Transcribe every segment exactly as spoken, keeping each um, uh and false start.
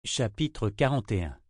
Chapitre quarante et un.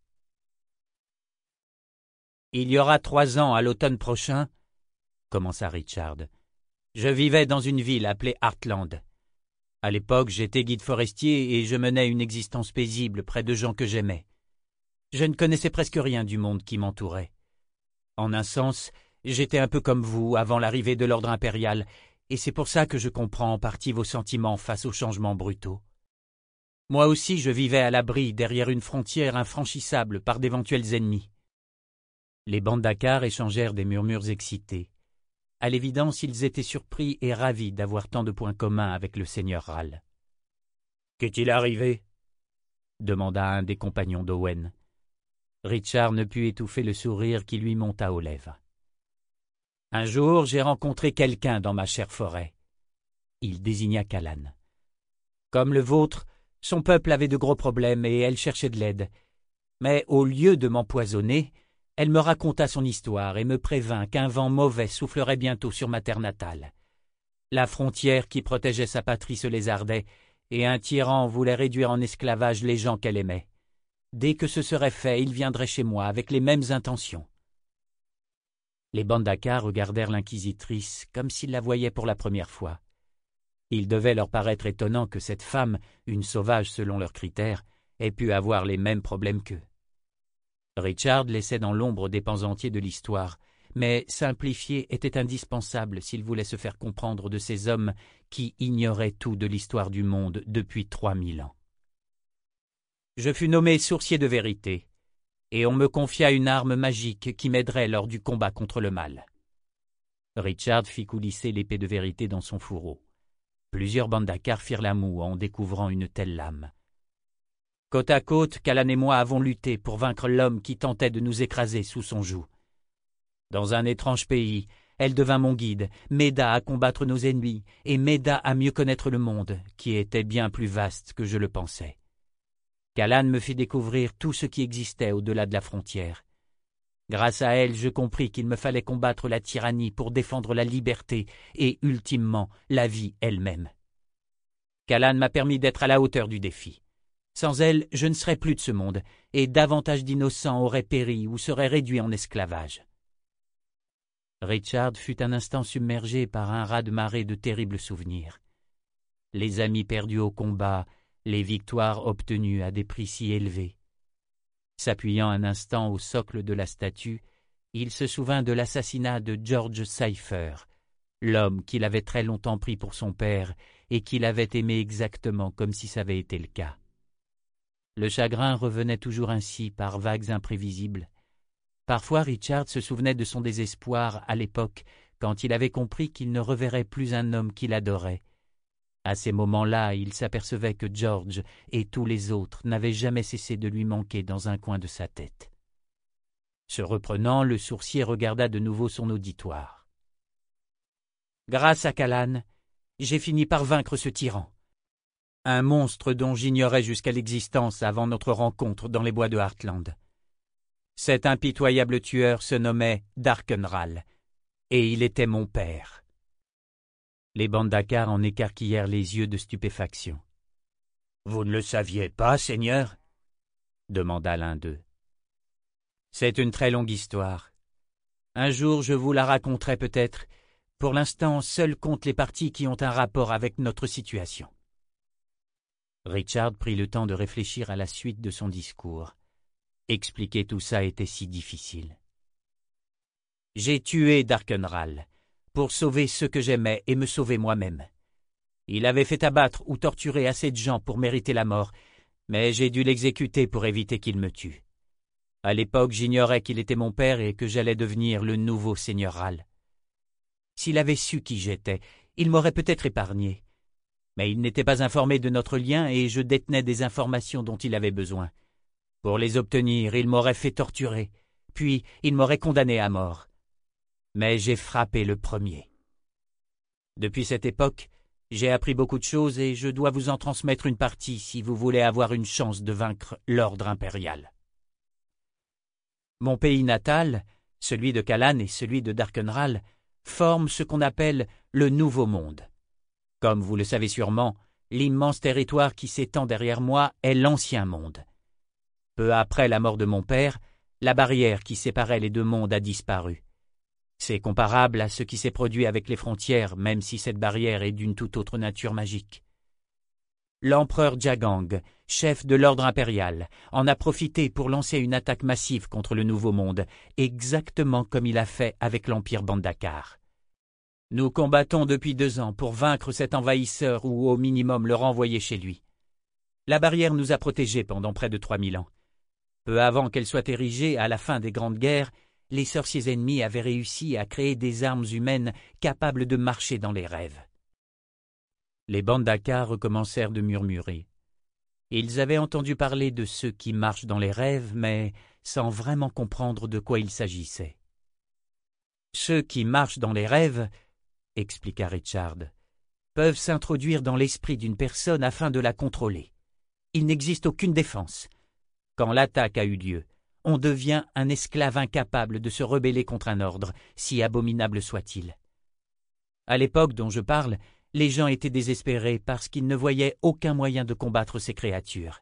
Il y aura trois ans, à l'automne prochain, commença Richard, je vivais dans une ville appelée Heartland. À l'époque, j'étais guide forestier et je menais une existence paisible près de gens que j'aimais. Je ne connaissais presque rien du monde qui m'entourait. En un sens, j'étais un peu comme vous avant l'arrivée de l'ordre impérial, et c'est pour ça que je comprends en partie vos sentiments face aux changements brutaux. Moi aussi, je vivais à l'abri derrière une frontière infranchissable par d'éventuels ennemis. Les Bandakar échangèrent des murmures excités. À l'évidence, ils étaient surpris et ravis d'avoir tant de points communs avec le seigneur Ral. « Qu'est-il arrivé » demanda un des compagnons d'Owen. Richard ne put étouffer le sourire qui lui monta aux lèvres. « Un jour, j'ai rencontré quelqu'un dans ma chère forêt. » Il désigna Callan. « Comme le vôtre, son peuple avait de gros problèmes et elle cherchait de l'aide. Mais au lieu de m'empoisonner, elle me raconta son histoire et me prévint qu'un vent mauvais soufflerait bientôt sur ma terre natale. La frontière qui protégeait sa patrie se lézardait, et un tyran voulait réduire en esclavage les gens qu'elle aimait. Dès que ce serait fait, il viendrait chez moi avec les mêmes intentions. » Les Bandakar regardèrent l'inquisitrice comme s'ils la voyaient pour la première fois. Il devait leur paraître étonnant que cette femme, une sauvage selon leurs critères, ait pu avoir les mêmes problèmes qu'eux. Richard laissait dans l'ombre des pans entiers de l'histoire, mais simplifier était indispensable s'il voulait se faire comprendre de ces hommes qui ignoraient tout de l'histoire du monde depuis trois mille ans. Je fus nommé sourcier de vérité, et on me confia une arme magique qui m'aiderait lors du combat contre le mal. Richard fit coulisser l'épée de vérité dans son fourreau. Plusieurs Bandakar firent la moue en découvrant une telle lame. Côte à côte, Callan et moi avons lutté pour vaincre l'homme qui tentait de nous écraser sous son joug. Dans un étrange pays, elle devint mon guide, m'aida à combattre nos ennemis et m'aida à mieux connaître le monde, qui était bien plus vaste que je le pensais. Callan me fit découvrir tout ce qui existait au-delà de la frontière. Grâce à elle, je compris qu'il me fallait combattre la tyrannie pour défendre la liberté et, ultimement, la vie elle-même. Callan m'a permis d'être à la hauteur du défi. Sans elle, je ne serais plus de ce monde, et davantage d'innocents auraient péri ou seraient réduits en esclavage. Richard fut un instant submergé par un raz-de-marée de terribles souvenirs. Les amis perdus au combat, les victoires obtenues à des prix si élevés. S'appuyant un instant au socle de la statue, il se souvint de l'assassinat de George Cypher, l'homme qu'il avait très longtemps pris pour son père et qu'il avait aimé exactement comme si ça avait été le cas. Le chagrin revenait toujours ainsi par vagues imprévisibles. Parfois Richard se souvenait de son désespoir à l'époque quand il avait compris qu'il ne reverrait plus un homme qu'il adorait. À ces moments-là, il s'apercevait que George et tous les autres n'avaient jamais cessé de lui manquer dans un coin de sa tête. Se reprenant, le sourcier regarda de nouveau son auditoire. « Grâce à Callan, j'ai fini par vaincre ce tyran. Un monstre dont j'ignorais jusqu'à l'existence avant notre rencontre dans les bois de Heartland. Cet impitoyable tueur se nommait Darkenral, et il était mon père. » Les Bandakar en écarquillèrent les yeux de stupéfaction. « Vous ne le saviez pas, Seigneur » demanda l'un d'eux. « C'est une très longue histoire. Un jour je vous la raconterai peut-être. Pour l'instant, seuls comptent les parties qui ont un rapport avec notre situation. » Richard prit le temps de réfléchir à la suite de son discours. Expliquer tout ça était si difficile. « J'ai tué Darkenral pour sauver ceux que j'aimais et me sauver moi-même. Il avait fait abattre ou torturer assez de gens pour mériter la mort, mais j'ai dû l'exécuter pour éviter qu'il me tue. À l'époque, j'ignorais qu'il était mon père et que j'allais devenir le nouveau seigneur Ral. S'il avait su qui j'étais, il m'aurait peut-être épargné. Mais il n'était pas informé de notre lien et je détenais des informations dont il avait besoin. Pour les obtenir, il m'aurait fait torturer, puis il m'aurait condamné à mort. Mais j'ai frappé le premier. Depuis cette époque, j'ai appris beaucoup de choses et je dois vous en transmettre une partie si vous voulez avoir une chance de vaincre l'ordre impérial. Mon pays natal, celui de Callan et celui de Darkenral, forment ce qu'on appelle le Nouveau Monde. Comme vous le savez sûrement, l'immense territoire qui s'étend derrière moi est l'Ancien Monde. Peu après la mort de mon père, la barrière qui séparait les deux mondes a disparu. C'est comparable à ce qui s'est produit avec les frontières, même si cette barrière est d'une toute autre nature magique. L'empereur Jagang, chef de l'ordre impérial, en a profité pour lancer une attaque massive contre le Nouveau Monde, exactement comme il a fait avec l'Empire Bandakar. Nous combattons depuis deux ans pour vaincre cet envahisseur ou au minimum le renvoyer chez lui. La barrière nous a protégés pendant près de trois mille ans. Peu avant qu'elle soit érigée, à la fin des Grandes Guerres, les sorciers ennemis avaient réussi à créer des armes humaines capables de marcher dans les rêves. Les Bandakar recommencèrent de murmurer. Ils avaient entendu parler de ceux qui marchent dans les rêves, mais sans vraiment comprendre de quoi il s'agissait. Ceux qui marchent dans les rêves, expliqua Richard, peuvent s'introduire dans l'esprit d'une personne afin de la contrôler. Il n'existe aucune défense. Quand l'attaque a eu lieu, on devient un esclave incapable de se rebeller contre un ordre, si abominable soit-il. À l'époque dont je parle, les gens étaient désespérés parce qu'ils ne voyaient aucun moyen de combattre ces créatures.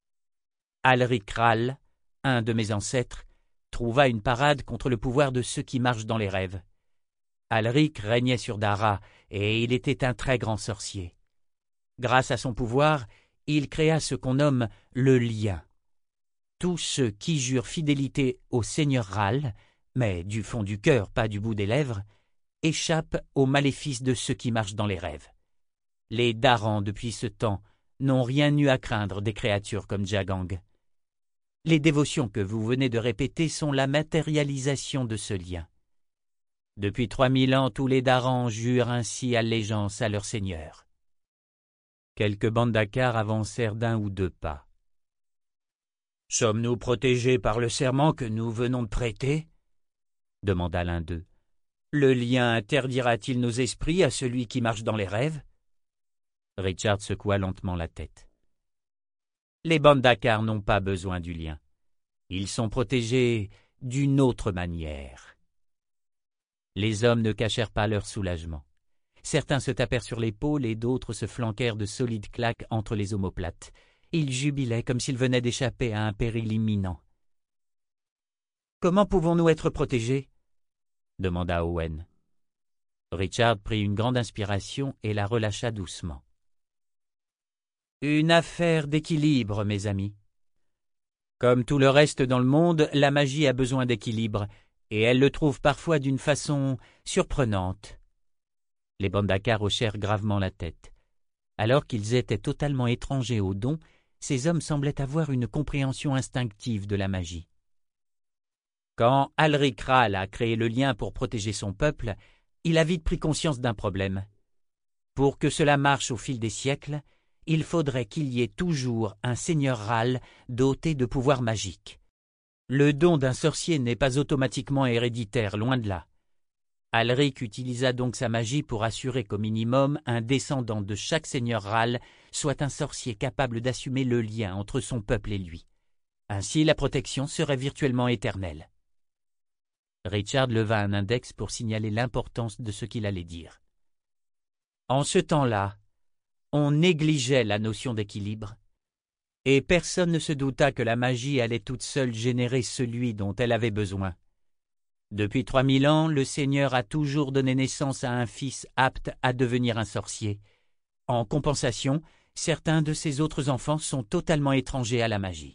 Alrik Ral, un de mes ancêtres, trouva une parade contre le pouvoir de ceux qui marchent dans les rêves. Alrik régnait sur Dara et il était un très grand sorcier. Grâce à son pouvoir, il créa ce qu'on nomme le lien. Tous ceux qui jurent fidélité au seigneur Ral, mais du fond du cœur, pas du bout des lèvres, échappent aux maléfices de ceux qui marchent dans les rêves. Les Darans, depuis ce temps, n'ont rien eu à craindre des créatures comme Jagang. Les dévotions que vous venez de répéter sont la matérialisation de ce lien. Depuis trois mille ans, tous les Darans jurent ainsi allégeance à leur seigneur. Quelques Bandakar avancèrent d'un ou deux pas. « Sommes-nous protégés par le serment que nous venons de prêter ?» demanda l'un d'eux. « Le lien interdira-t-il nos esprits à celui qui marche dans les rêves ?» Richard secoua lentement la tête. « Les Bandakar n'ont pas besoin du lien. Ils sont protégés d'une autre manière. » Les hommes ne cachèrent pas leur soulagement. Certains se tapèrent sur l'épaule et d'autres se flanquèrent de solides claques entre les omoplates. Ils jubilaient comme s'ils venaient d'échapper à un péril imminent. « Comment pouvons-nous être protégés ?» demanda Owen. Richard prit une grande inspiration et la relâcha doucement. « Une affaire d'équilibre, mes amis. Comme tout le reste dans le monde, la magie a besoin d'équilibre, et elle le trouve parfois d'une façon surprenante. » Les Bandakar hochèrent gravement la tête. Alors qu'ils étaient totalement étrangers aux dons, ces hommes semblaient avoir une compréhension instinctive de la magie. Quand Alrik Ral a créé le lien pour protéger son peuple, il a vite pris conscience d'un problème. Pour que cela marche au fil des siècles, il faudrait qu'il y ait toujours un seigneur Ral doté de pouvoirs magiques. Le don d'un sorcier n'est pas automatiquement héréditaire, loin de là. Alrik utilisa donc sa magie pour assurer qu'au minimum un descendant de chaque seigneur Ral soit un sorcier capable d'assumer le lien entre son peuple et lui. Ainsi la protection serait virtuellement éternelle. Richard leva un index pour signaler l'importance de ce qu'il allait dire. En ce temps-là, on négligeait la notion d'équilibre, et personne ne se douta que la magie allait toute seule générer celui dont elle avait besoin. Depuis trois mille ans, le Seigneur a toujours donné naissance à un fils apte à devenir un sorcier. En compensation, certains de ses autres enfants sont totalement étrangers à la magie.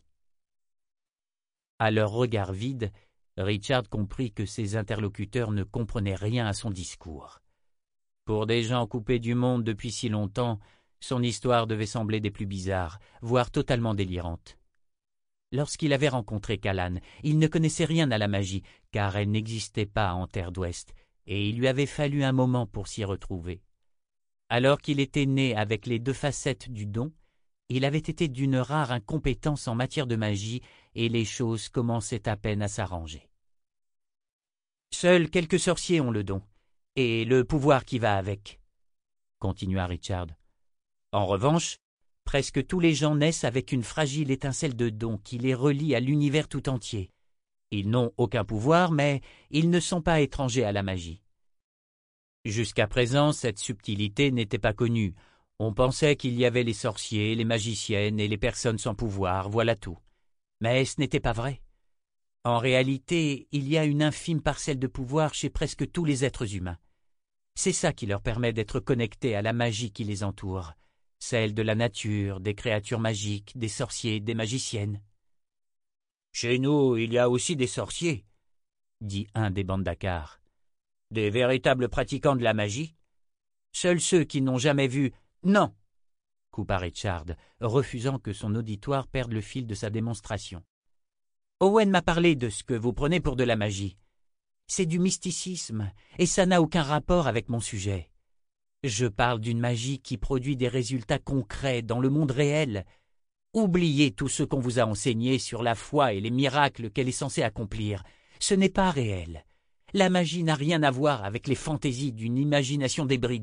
À leur regard vide, Richard comprit que ses interlocuteurs ne comprenaient rien à son discours. Pour des gens coupés du monde depuis si longtemps, son histoire devait sembler des plus bizarres, voire totalement délirante. Lorsqu'il avait rencontré Kalan, il ne connaissait rien à la magie, car elle n'existait pas en Terre d'Ouest, et il lui avait fallu un moment pour s'y retrouver. Alors qu'il était né avec les deux facettes du don, il avait été d'une rare incompétence en matière de magie, et les choses commençaient à peine à s'arranger. Seuls quelques sorciers ont le don, et le pouvoir qui va avec, continua Richard. En revanche, presque tous les gens naissent avec une fragile étincelle de don qui les relie à l'univers tout entier. Ils n'ont aucun pouvoir, mais ils ne sont pas étrangers à la magie. Jusqu'à présent, cette subtilité n'était pas connue. On pensait qu'il y avait les sorciers, les magiciennes et les personnes sans pouvoir, voilà tout. Mais ce n'était pas vrai. En réalité, il y a une infime parcelle de pouvoir chez presque tous les êtres humains. C'est ça qui leur permet d'être connectés à la magie qui les entoure, celle de la nature, des créatures magiques, des sorciers, des magiciennes. « Chez nous, il y a aussi des sorciers, » dit un des Bandakar. « Des véritables pratiquants de la magie. Seuls ceux qui n'ont jamais vu... »« Non !» coupa Richard, refusant que son auditoire perde le fil de sa démonstration. « Owen m'a parlé de ce que vous prenez pour de la magie. C'est du mysticisme, et ça n'a aucun rapport avec mon sujet. Je parle d'une magie qui produit des résultats concrets dans le monde réel. Oubliez tout ce qu'on vous a enseigné sur la foi et les miracles qu'elle est censée accomplir. Ce n'est pas réel. La magie n'a rien à voir avec les fantaisies d'une imagination débridée. »«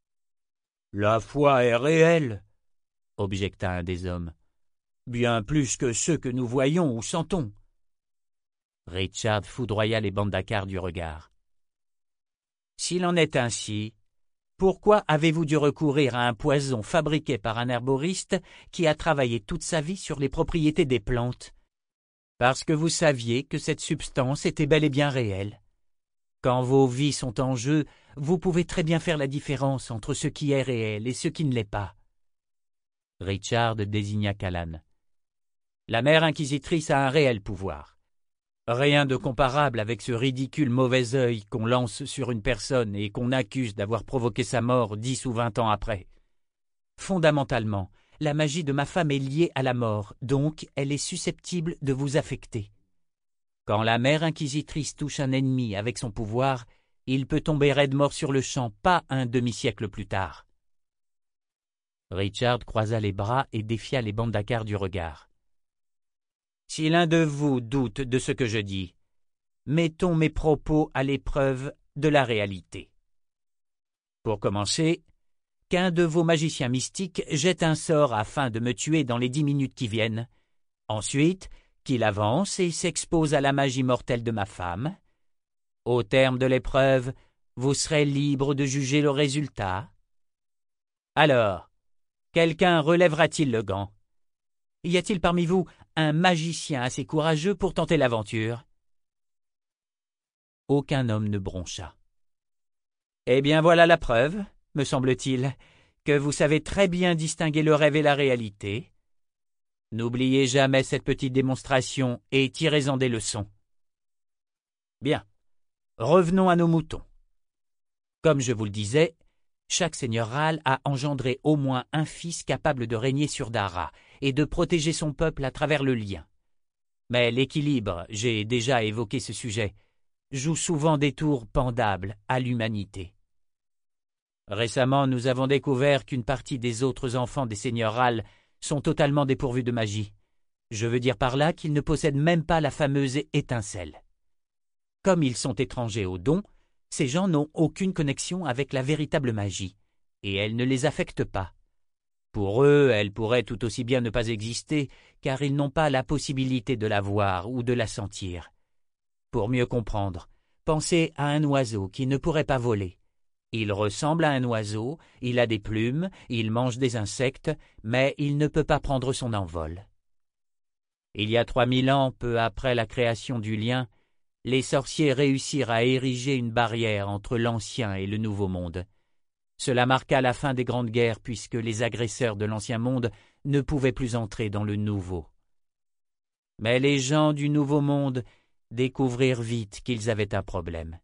La foi est réelle, » objecta un des hommes. « Bien plus que ceux que nous voyons ou sentons. » Richard foudroya les Bandakar du regard. « S'il en est ainsi, pourquoi avez-vous dû recourir à un poison fabriqué par un herboriste qui a travaillé toute sa vie sur les propriétés des plantes? Parce que vous saviez que cette substance était bel et bien réelle. Quand vos vies sont en jeu, vous pouvez très bien faire la différence entre ce qui est réel et ce qui ne l'est pas. » Richard désigna Callan. « La mère inquisitrice a un réel pouvoir. Rien de comparable avec ce ridicule mauvais œil qu'on lance sur une personne et qu'on accuse d'avoir provoqué sa mort dix ou vingt ans après. Fondamentalement, la magie de ma femme est liée à la mort, donc elle est susceptible de vous affecter. Quand la mère inquisitrice touche un ennemi avec son pouvoir, il peut tomber raide mort sur le champ, pas un demi-siècle plus tard. » Richard croisa les bras et défia les Bandakar du regard. « Si l'un de vous doute de ce que je dis, mettons mes propos à l'épreuve de la réalité. Pour commencer, qu'un de vos magiciens mystiques jette un sort afin de me tuer dans les dix minutes qui viennent. Ensuite, qu'il avance et s'expose à la magie mortelle de ma femme. Au terme de l'épreuve, vous serez libre de juger le résultat. Alors, quelqu'un relèvera-t-il le gant? Y a-t-il parmi vous un magicien assez courageux pour tenter l'aventure? » Aucun homme ne broncha. « Eh bien voilà la preuve, me semble-t-il, que vous savez très bien distinguer le rêve et la réalité. N'oubliez jamais cette petite démonstration et tirez-en des leçons. Bien, revenons à nos moutons. Comme je vous le disais, chaque seigneur Ral a engendré au moins un fils capable de régner sur Dara et de protéger son peuple à travers le lien. Mais l'équilibre, j'ai déjà évoqué ce sujet, joue souvent des tours pendables à l'humanité. Récemment, nous avons découvert qu'une partie des autres enfants des seigneurs Ral sont totalement dépourvus de magie. Je veux dire par là qu'ils ne possèdent même pas la fameuse étincelle. Comme ils sont étrangers aux dons, ces gens n'ont aucune connexion avec la véritable magie, et elle ne les affecte pas. Pour eux, elle pourrait tout aussi bien ne pas exister, car ils n'ont pas la possibilité de la voir ou de la sentir. Pour mieux comprendre, pensez à un oiseau qui ne pourrait pas voler. Il ressemble à un oiseau, il a des plumes, il mange des insectes, mais il ne peut pas prendre son envol. Il y a trois mille ans, peu après la création du lien, les sorciers réussirent à ériger une barrière entre l'ancien et le nouveau monde. Cela marqua la fin des grandes guerres puisque les agresseurs de l'ancien monde ne pouvaient plus entrer dans le nouveau. Mais les gens du nouveau monde découvrirent vite qu'ils avaient un problème.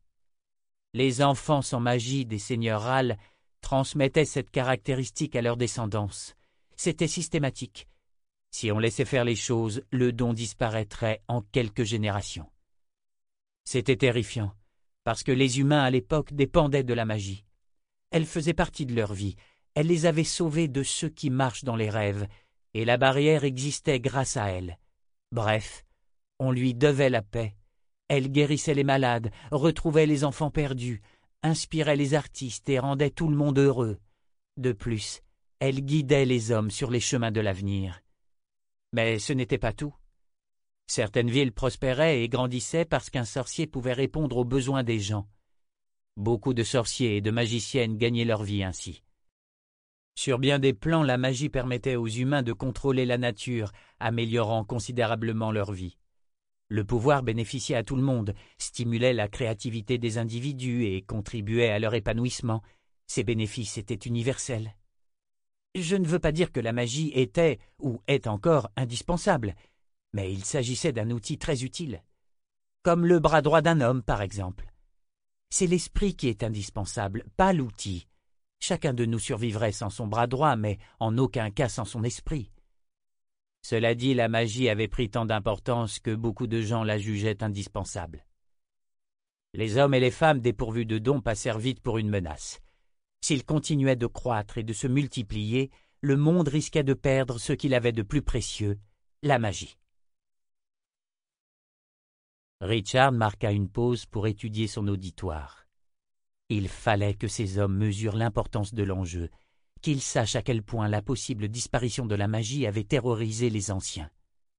Les enfants sans magie des seigneurs Ral transmettaient cette caractéristique à leur descendance. C'était systématique. Si on laissait faire les choses, le don disparaîtrait en quelques générations. C'était terrifiant, parce que les humains à l'époque dépendaient de la magie. Elle faisait partie de leur vie, elle les avait sauvés de ceux qui marchent dans les rêves, et la barrière existait grâce à elle. Bref, on lui devait la paix. Elle guérissait les malades, retrouvait les enfants perdus, inspirait les artistes et rendait tout le monde heureux. De plus, elle guidait les hommes sur les chemins de l'avenir. Mais ce n'était pas tout. Certaines villes prospéraient et grandissaient parce qu'un sorcier pouvait répondre aux besoins des gens. Beaucoup de sorciers et de magiciennes gagnaient leur vie ainsi. Sur bien des plans, la magie permettait aux humains de contrôler la nature améliorant considérablement leur vie. Le pouvoir bénéficiait à tout le monde, stimulait la créativité des individus et contribuait à leur épanouissement. Ces bénéfices étaient universels. Je ne veux pas dire que la magie était, ou est encore, indispensable, mais il s'agissait d'un outil très utile. Comme le bras droit d'un homme, par exemple. C'est l'esprit qui est indispensable, pas l'outil. Chacun de nous survivrait sans son bras droit, mais en aucun cas sans son esprit. Cela dit, la magie avait pris tant d'importance que beaucoup de gens la jugeaient indispensable. Les hommes et les femmes dépourvus de dons passèrent vite pour une menace. S'ils continuaient de croître et de se multiplier, le monde risquait de perdre ce qu'il avait de plus précieux, la magie. Richard marqua une pause pour étudier son auditoire. Il fallait que ces hommes mesurent l'importance de l'enjeu, qu'ils sachent à quel point la possible disparition de la magie avait terrorisé les anciens.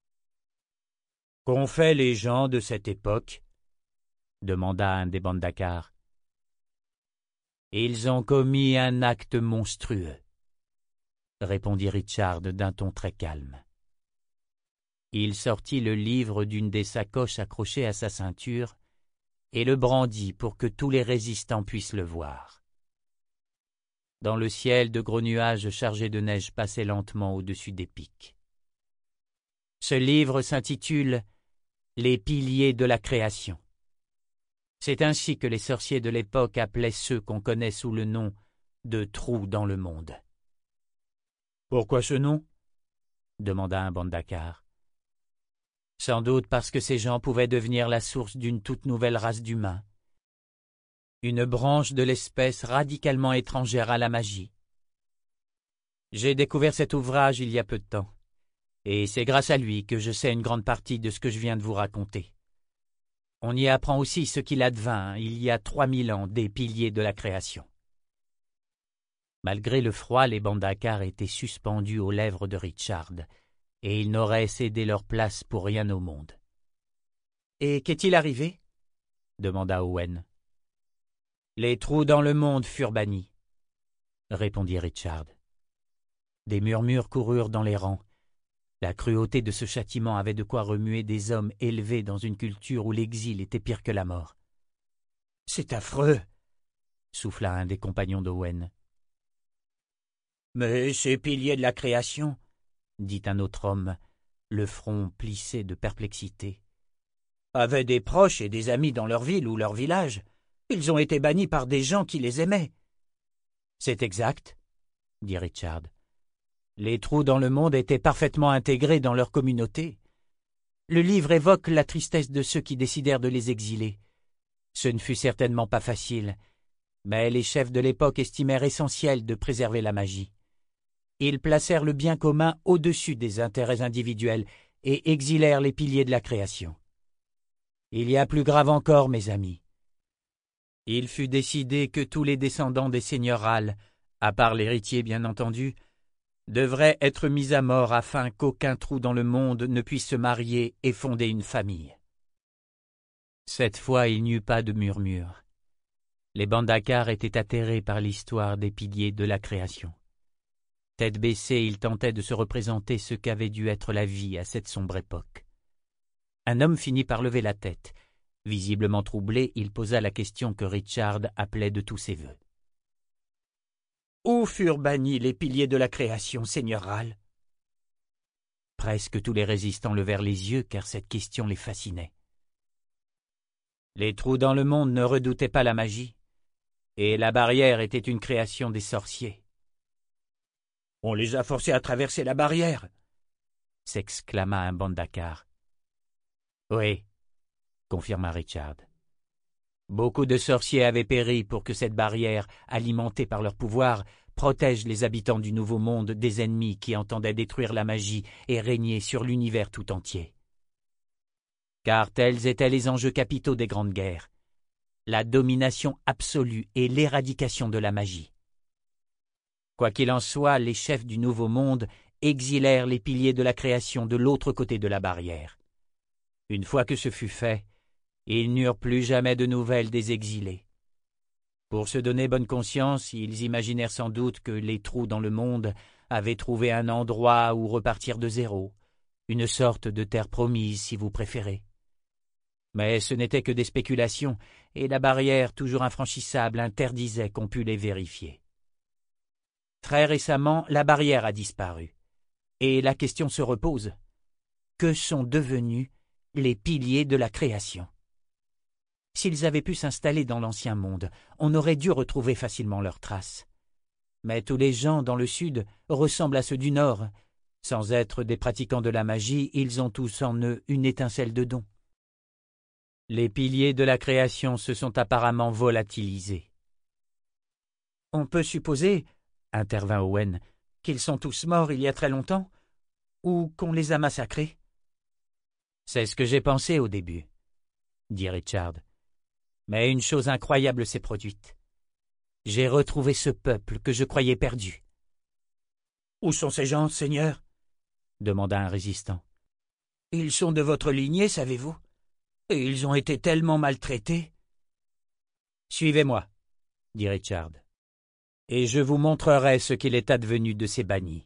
« Qu'ont fait les gens de cette époque ?» demanda un des Bandakars. « Ils ont commis un acte monstrueux, » répondit Richard d'un ton très calme. Il sortit le livre d'une des sacoches accrochées à sa ceinture et le brandit pour que tous les résistants puissent le voir. Dans le ciel, de gros nuages chargés de neige passaient lentement au-dessus des pics. Ce livre s'intitule « Les piliers de la création ». C'est ainsi que les sorciers de l'époque appelaient ceux qu'on connaît sous le nom de trous dans le monde. « Pourquoi ce nom ?» demanda un Bandakar. Sans doute parce que ces gens pouvaient devenir la source d'une toute nouvelle race d'humains, une branche de l'espèce radicalement étrangère à la magie. J'ai découvert cet ouvrage il y a peu de temps, et c'est grâce à lui que je sais une grande partie de ce que je viens de vous raconter. On y apprend aussi ce qu'il advint, il y a trois mille ans, des piliers de la création. Malgré le froid, les Bandakars étaient suspendus aux lèvres de Richard, et ils n'auraient cédé leur place pour rien au monde. « Et qu'est-il arrivé ?» demanda Owen. « Les trous dans le monde furent bannis, » répondit Richard. Des murmures coururent dans les rangs. La cruauté de ce châtiment avait de quoi remuer des hommes élevés dans une culture où l'exil était pire que la mort. « C'est affreux !» souffla un des compagnons d'Owen. « Mais ces piliers de la création, » dit un autre homme, le front plissé de perplexité, avaient des proches et des amis dans leur ville ou leur village. Ils ont été bannis par des gens qui les aimaient. « C'est exact, » dit Richard. Les trous dans le monde étaient parfaitement intégrés dans leur communauté. Le livre évoque la tristesse de ceux qui décidèrent de les exiler. Ce ne fut certainement pas facile, mais les chefs de l'époque estimèrent essentiel de préserver la magie. Ils placèrent le bien commun au-dessus des intérêts individuels et exilèrent les piliers de la création. Il y a plus grave encore, mes amis. Il fut décidé que tous les descendants des seigneurs Hall, à part l'héritier bien entendu, devraient être mis à mort afin qu'aucun trou dans le monde ne puisse se marier et fonder une famille. Cette fois, il n'y eut pas de murmure. Les Bandakars étaient atterrés par l'histoire des piliers de la création. Tête baissée, ils tentaient de se représenter ce qu'avait dû être la vie à cette sombre époque. Un homme finit par lever la tête. Visiblement troublé, il posa la question que Richard appelait de tous ses vœux. « Où furent bannis les piliers de la création, seigneur Hall ?» Presque tous les résistants levèrent les yeux, car cette question les fascinait. Les trous dans le monde ne redoutaient pas la magie, et la barrière était une création des sorciers. « On les a forcés à traverser la barrière !» s'exclama un Bandakar. « Oui, » confirma Richard. Beaucoup de sorciers avaient péri pour que cette barrière, alimentée par leur pouvoir, protège les habitants du Nouveau Monde des ennemis qui entendaient détruire la magie et régner sur l'univers tout entier. Car tels étaient les enjeux capitaux des grandes guerres, la domination absolue et l'éradication de la magie. Quoi qu'il en soit, les chefs du Nouveau Monde exilèrent les piliers de la création de l'autre côté de la barrière. Une fois que ce fut fait, ils n'eurent plus jamais de nouvelles des exilés. Pour se donner bonne conscience, ils imaginèrent sans doute que les trous dans le monde avaient trouvé un endroit où repartir de zéro, Une sorte de terre promise, si vous préférez. Mais ce n'était que des spéculations, et la barrière, toujours infranchissable, interdisait qu'on pût les vérifier. Très récemment, la barrière a disparu, et la question se repose. Que sont devenus les piliers de la création? S'ils avaient pu s'installer dans l'ancien monde, on aurait dû retrouver facilement leurs traces. Mais tous les gens dans le sud ressemblent à ceux du nord. Sans être des pratiquants de la magie, ils ont tous en eux une étincelle de don. Les piliers de la création se sont apparemment volatilisés. On peut supposer, intervint Owen, qu'ils sont tous morts il y a très longtemps, ou qu'on les a massacrés. C'est ce que j'ai pensé au début, dit Richard. Mais une chose incroyable s'est produite. J'ai retrouvé ce peuple que je croyais perdu. Où sont ces gens, Seigneur? Demanda un résistant. Ils sont de votre lignée, savez-vous? Et ils ont été tellement maltraités. Suivez-moi, dit Richard, et je vous montrerai ce qu'il est advenu de ces bannis.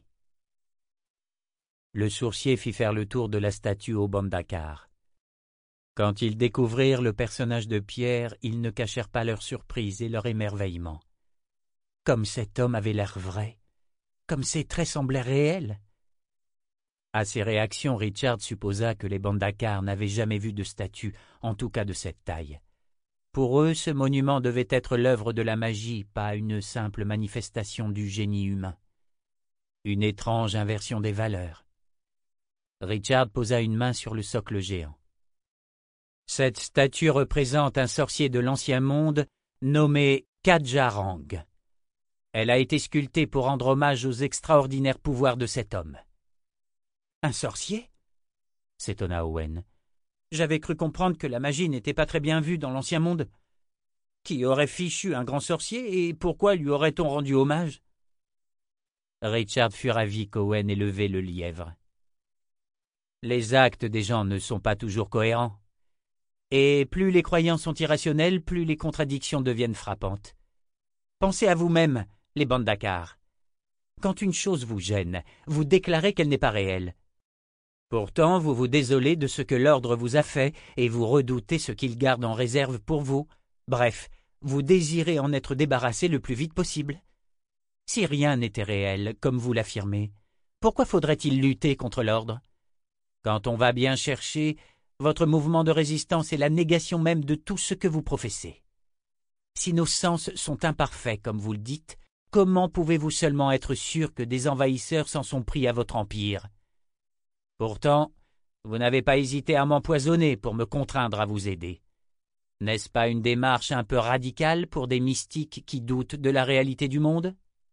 Le sourcier fit faire le tour de la statue au Bandakar. Quand ils découvrirent le personnage de Pierre, ils ne cachèrent pas leur surprise et leur émerveillement. Comme cet homme avait l'air vrai, comme ses traits semblaient réels. À ces réactions, Richard supposa que les Bandakar n'avaient jamais vu de statue, en tout cas de cette taille. Pour eux, ce monument devait être l'œuvre de la magie, pas une simple manifestation du génie humain. Une étrange inversion des valeurs. Richard posa une main sur le socle géant. Cette statue représente un sorcier de l'ancien monde nommé Kadjarang. Elle a été sculptée pour rendre hommage aux extraordinaires pouvoirs de cet homme. Un sorcier? S'étonna Owen. J'avais cru comprendre que la magie n'était pas très bien vue dans l'ancien monde. Qui aurait fichu un grand sorcier et pourquoi lui aurait-on rendu hommage? Richard fut ravi qu'Owen ait levé le lièvre. Les actes des gens ne sont pas toujours cohérents. Et plus les croyants sont irrationnels, plus les contradictions deviennent frappantes. Pensez à vous-même, les Bandakar. Quand une chose vous gêne, vous déclarez qu'elle n'est pas réelle. Pourtant, vous vous désolez de ce que l'ordre vous a fait et vous redoutez ce qu'il garde en réserve pour vous. Bref, vous désirez en être débarrassé le plus vite possible. Si rien n'était réel, comme vous l'affirmez, pourquoi faudrait-il lutter contre l'ordre? Quand on va bien chercher, votre mouvement de résistance est la négation même de tout ce que vous professez. Si nos sens sont imparfaits, comme vous le dites, comment pouvez-vous seulement être sûr que des envahisseurs s'en sont pris à votre empire? Pourtant, vous n'avez pas hésité à m'empoisonner pour me contraindre à vous aider. N'est-ce pas une démarche un peu radicale pour des mystiques qui doutent de la réalité du monde?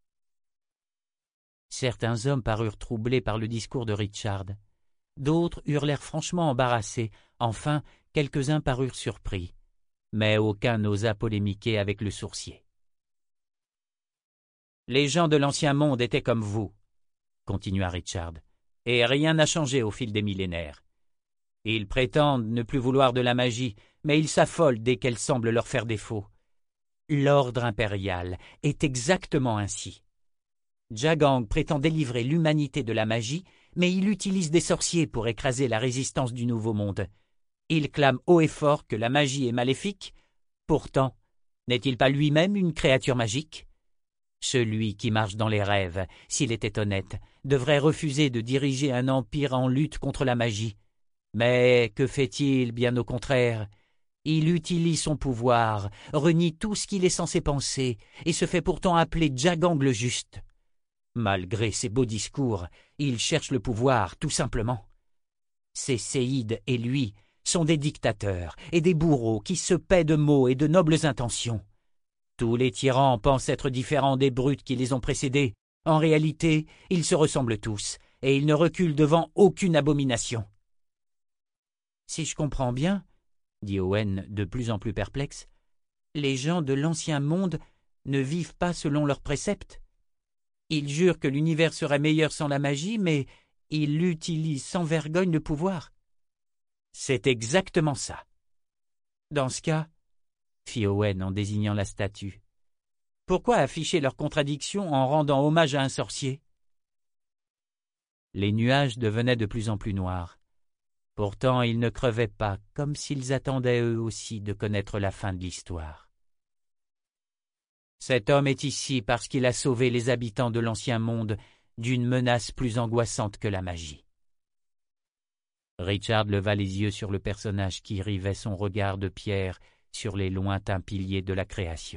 Certains hommes parurent troublés par le discours de Richard. D'autres eurent l'air franchement embarrassés. Enfin, quelques-uns parurent surpris. Mais aucun n'osa polémiquer avec le sourcier. Les gens de l'ancien monde étaient comme vous, continua Richard, et rien n'a changé au fil des millénaires. Ils prétendent ne plus vouloir de la magie, mais ils s'affolent dès qu'elle semble leur faire défaut. L'ordre impérial est exactement ainsi. Jagang prétend délivrer l'humanité de la magie, mais il utilise des sorciers pour écraser la résistance du Nouveau Monde. Il clame haut et fort que la magie est maléfique. Pourtant, n'est-il pas lui-même une créature magique? Celui qui marche dans les rêves, s'il était honnête, devrait refuser de diriger un empire en lutte contre la magie. Mais que fait-il, bien au contraire? Il utilise son pouvoir, renie tout ce qu'il est censé penser, et se fait pourtant appeler Jagang le Juste. Malgré ses beaux discours, il cherche le pouvoir, tout simplement. Ces séides et lui sont des dictateurs et des bourreaux qui se paient de mots et de nobles intentions. Tous les tyrans pensent être différents des brutes qui les ont précédés. En réalité, ils se ressemblent tous, et ils ne reculent devant aucune abomination. Si je comprends bien, dit Owen de plus en plus perplexe, les gens de l'ancien monde ne vivent pas selon leurs préceptes. Ils jurent que l'univers serait meilleur sans la magie, mais ils utilisent sans vergogne le pouvoir. C'est exactement ça. Dans ce cas, fit Owen en désignant la statue, pourquoi afficher leur contradiction en rendant hommage à un sorcier? Les nuages devenaient de plus en plus noirs. Pourtant ils ne crevaient pas, comme s'ils attendaient eux aussi de connaître la fin de l'histoire. Cet homme est ici parce qu'il a sauvé les habitants de l'ancien monde d'une menace plus angoissante que la magie. Richard leva les yeux sur le personnage qui rivait son regard de pierre sur les lointains piliers de la création.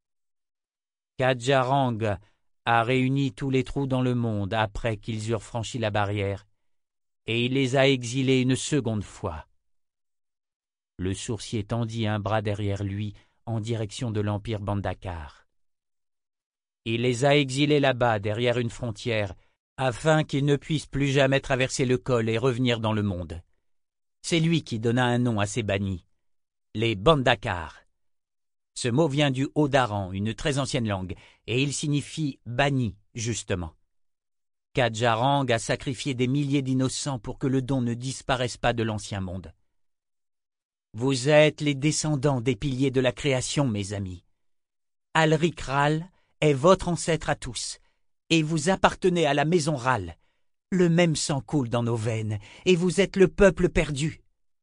Khajarang a réuni tous les trous dans le monde après qu'ils eurent franchi la barrière, et il les a exilés une seconde fois. Le sourcier tendit un bras derrière lui en direction de l'empire Bandakar. Il les a exilés là-bas, derrière une frontière, afin qu'ils ne puissent plus jamais traverser le col et revenir dans le monde. C'est lui qui donna un nom à ces bannis, les Bandakar. Ce mot vient du Haut-Daran, une très ancienne langue, et il signifie « banni », justement. Khajarang a sacrifié des milliers d'innocents pour que le don ne disparaisse pas de l'ancien monde. Vous êtes les descendants des piliers de la création, mes amis. Alric Ral est votre ancêtre à tous, et vous appartenez à la maison Ral. Le même sang coule dans nos veines, et vous êtes le peuple perdu.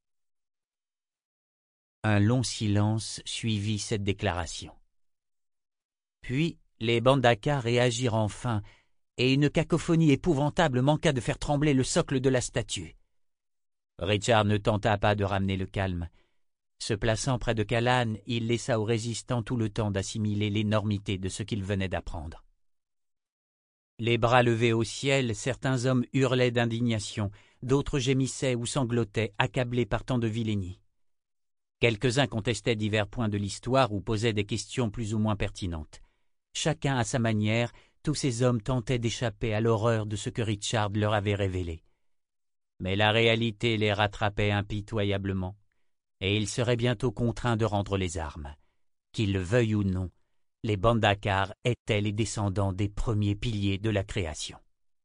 Un long silence suivit cette déclaration. Puis les Bandakar réagirent enfin, et une cacophonie épouvantable manqua de faire trembler le socle de la statue. Richard ne tenta pas de ramener le calme. Se plaçant près de Callan, il laissa aux résistants tout le temps d'assimiler l'énormité de ce qu'ils venaient d'apprendre. Les bras levés au ciel, certains hommes hurlaient d'indignation, d'autres gémissaient ou sanglotaient, accablés par tant de vilainie. Quelques-uns contestaient divers points de l'histoire ou posaient des questions plus ou moins pertinentes. Chacun à sa manière, tous ces hommes tentaient d'échapper à l'horreur de ce que Richard leur avait révélé. Mais la réalité les rattrapait impitoyablement, et ils seraient bientôt contraints de rendre les armes. Qu'ils le veuillent ou non, les Bandakar étaient les descendants des premiers piliers de la création.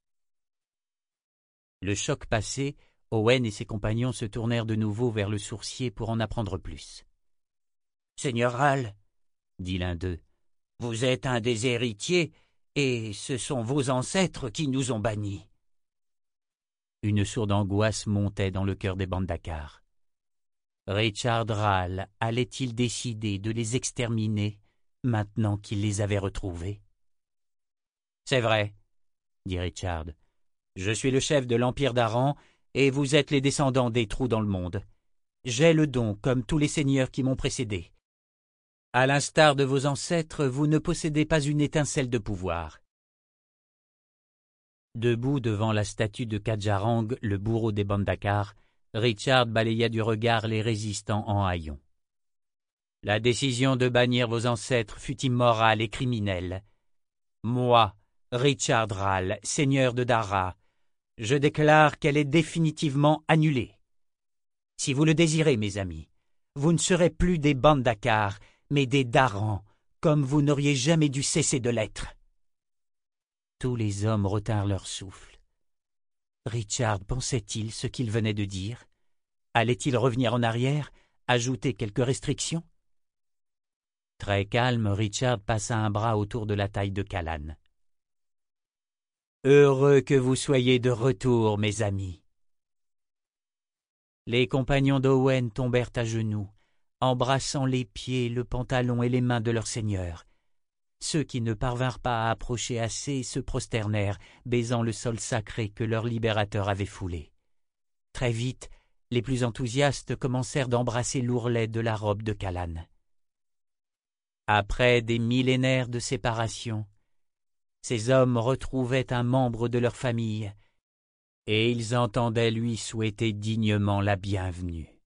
Le choc passé, Owen et ses compagnons se tournèrent de nouveau vers le sourcier pour en apprendre plus. « Seigneur Ral, dit l'un d'eux, vous êtes un des héritiers, et ce sont vos ancêtres qui nous ont bannis. » Une sourde angoisse montait dans le cœur des Bandakar. Richard Ral allait-il décider de les exterminer maintenant qu'il les avait retrouvés? « C'est vrai, dit Richard. Je suis le chef de l'Empire d'Aran, et vous êtes les descendants des trous dans le monde. J'ai le don, comme tous les seigneurs qui m'ont précédé. À l'instar de vos ancêtres, vous ne possédez pas une étincelle de pouvoir. » Debout devant la statue de Khajarang, le bourreau des Bandakar, Richard balaya du regard les résistants en haillons. La décision de bannir vos ancêtres fut immorale et criminelle. Moi, Richard Ral, seigneur de Dara, je déclare qu'elle est définitivement annulée. Si vous le désirez, mes amis, vous ne serez plus des Bandakar, mais des Daran, comme vous n'auriez jamais dû cesser de l'être. Tous les hommes retinrent leur souffle. Richard pensait-il ce qu'il venait de dire? Allait-il revenir en arrière, ajouter quelques restrictions? Très calme, Richard passa un bras autour de la taille de Callan. « Heureux que vous soyez de retour, mes amis. » Les compagnons d'Owen tombèrent à genoux, embrassant les pieds, le pantalon et les mains de leur seigneur. Ceux qui ne parvinrent pas à approcher assez se prosternèrent, baisant le sol sacré que leur libérateur avait foulé. Très vite, les plus enthousiastes commencèrent d'embrasser l'ourlet de la robe de Callan. Après des millénaires de séparation, ces hommes retrouvaient un membre de leur famille, et ils entendaient lui souhaiter dignement la bienvenue.